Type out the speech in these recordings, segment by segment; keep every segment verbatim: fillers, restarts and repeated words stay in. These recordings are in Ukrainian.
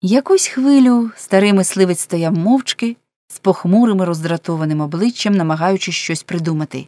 Якусь хвилю старий мисливець стояв мовчки, з похмурим і роздратованим обличчям, намагаючись щось придумати.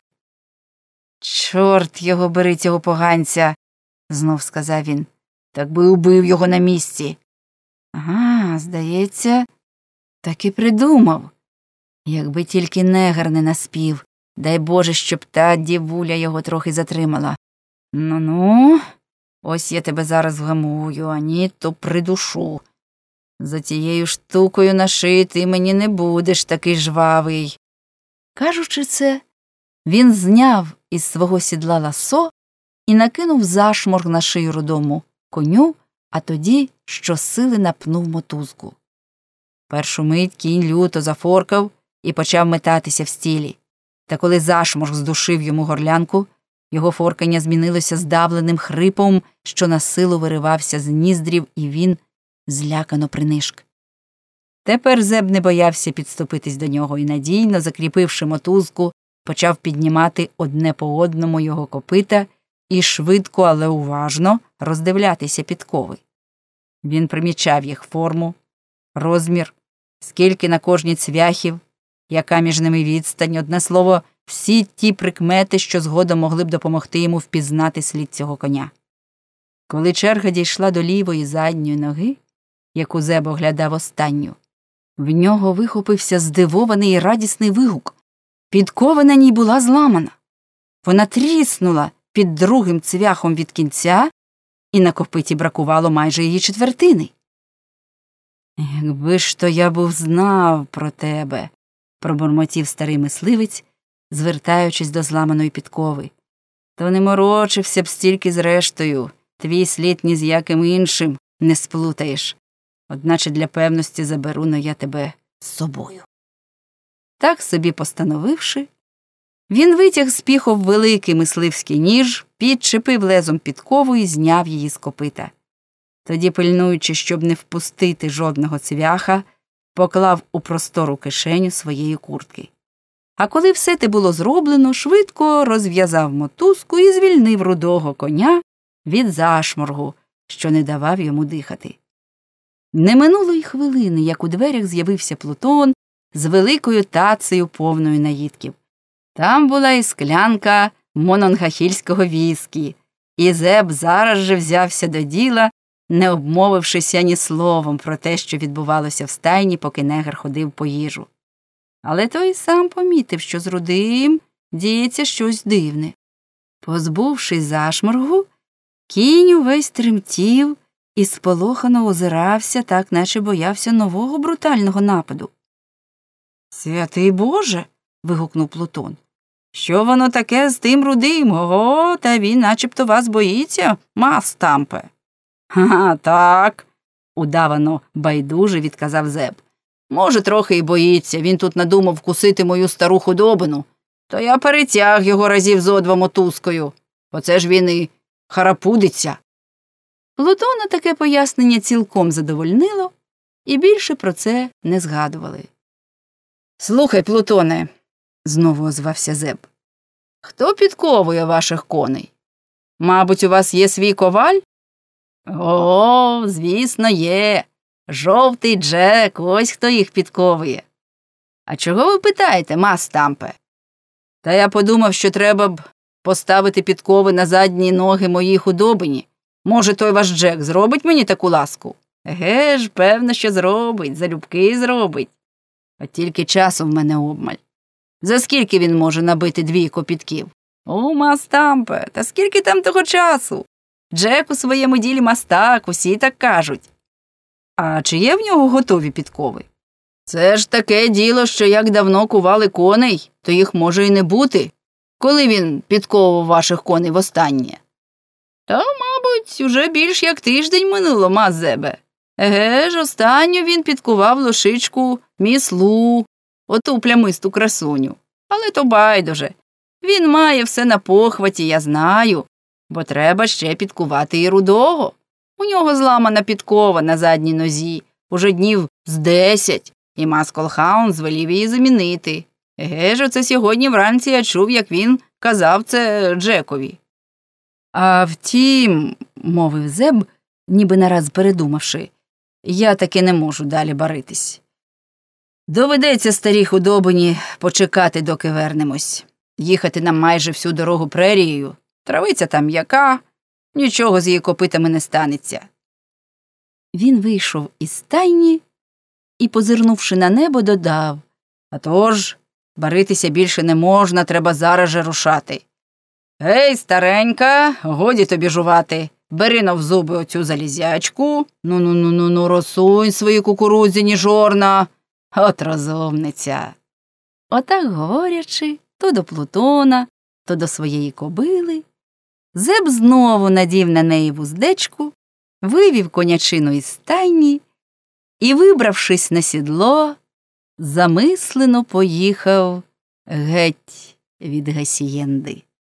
«Чорт його бери, цього поганця!» – знов сказав він. «Так би убив його на місці!» «Ага, здається, так і придумав. Якби тільки негр не наспів, дай Боже, щоб та дівуля його трохи затримала. Ну-ну, ось я тебе зараз вгамую, а ні, то придушу. За цією штукою на шиї ти мені не будеш такий жвавий». Кажучи це, він зняв із свого сідла ласо і накинув зашморг на шию рудому коню, а тоді щосили напнув мотузку. Першу мить кінь люто зафоркав і почав метатися в стілі. Та коли зашморг здушив йому горлянку, його форкання змінилося здавленим хрипом, що насилу виривався з ніздрів, і він злякано принишк. Тепер Зеб не боявся підступитись до нього і, надійно закріпивши мотузку, почав піднімати одне по одному його копита і швидко, але уважно роздивлятися підкови. Він примічав їх форму, розмір, скільки на кожній цвяхів, яка між ними відстань, одне слово, всі ті прикмети, що згодом могли б допомогти йому впізнати слід цього коня. Коли черга дійшла до лівої задньої ноги, яку Зеб оглядав останню, в нього вихопився здивований і радісний вигук. Підкова на ній була зламана. Вона тріснула під другим цвяхом від кінця, і на копиті бракувало майже її четвертини. «Якби ж то я був знав про тебе», – пробурмотів старий мисливець, звертаючись до зламаної підкови, «то не морочився б стільки з рештою, твій слід ні з яким іншим не сплутаєш. Одначе для певності заберу, но я тебе з собою». Так собі постановивши, він витяг з піхов великий мисливський ніж, підчепив лезом підкову і зняв її з копита. Тоді, пильнуючи, щоб не впустити жодного цвяха, поклав у простору кишеню своєї куртки. А коли все те було зроблено, швидко розв'язав мотузку і звільнив рудого коня від зашморгу, що не давав йому дихати. Не минуло й хвилини, як у дверях з'явився Плутон з великою тацею повною наїдків. Там була і склянка мононгахільського віскі, і Зеб зараз же взявся до діла, не обмовившися ні словом про те, що відбувалося в стайні, поки негр ходив по їжу. Але той сам помітив, що з рудим діється щось дивне. Позбувшись зашморгу, кінь увесь тремтів і сполохано озирався, так наче боявся нового брутального нападу. «Святий Боже!» – вигукнув Плутон. «Що воно таке з тим рудим? Ого, та він начебто вас боїться, Мастампе». «Ха, так», – удавано байдуже відказав Зеб. «Може, трохи і боїться, він тут надумав вкусити мою стару худобину, то я перетяг його разів зо два мотузкою, оце ж він і харапудиться». Плутона таке пояснення цілком задовольнило, і більше про це не згадували. «Слухай, Плутоне», – знову озвався Зеб, – «хто підковує ваших коней? Мабуть, у вас є свій коваль?» «О, звісно, є. Жовтий Джек, ось хто їх підковує». «А чого ви питаєте, Мастампе?» «Та я подумав, що треба б поставити підкови на задні ноги моїй худобині. Може, той ваш Джек зробить мені таку ласку?» «Еге ж, певно, що зробить, залюбки зробить. От тільки часу в мене обмаль. За скільки він може набити дві копітків?» «О, Мастампе, та скільки там того часу? Джек у своєму ділі мастак, усі так кажуть». «А чи є в нього готові підкови?» «Це ж таке діло, що як давно кували коней, то їх може і не бути. Коли він підковував ваших коней востаннє?» «Та, мабуть, уже більш як тиждень минуло, Мазебе. Еге ж, останню він підкував лошичку Міслу, оту плямисту красуню. Але то байдуже. Він має все на похваті, я знаю, бо треба ще підкувати і рудого. У нього зламана підкова на задній нозі, уже днів з десять, і Масколхаун звелів її замінити. Еге ж, оце сьогодні вранці я чув, як він казав це Джекові». «А втім», – мовив Зеб, ніби нараз передумавши, я таки не можу далі баритись. Доведеться старій худобині почекати, доки вернемось. Їхати нам майже всю дорогу прерією. Травиця там м'яка, нічого з її копитами не станеться. Він вийшов із стайні і, позирнувши на небо, додав: «А тож, баритися більше не можна, треба зараз же рушати. Гей, старенька, годі тобі жувати. Бери-но в зуби оцю залізячку. Ну-ну-ну-ну, розсунь свої кукурудзяні жорна. От розумниця». Отак говорячи, то до Плутона, то до своєї кобили, Зеб знову надів на неї вуздечку, вивів конячину із стайні і, вибравшись на сідло, замислено поїхав геть від Гасієнди.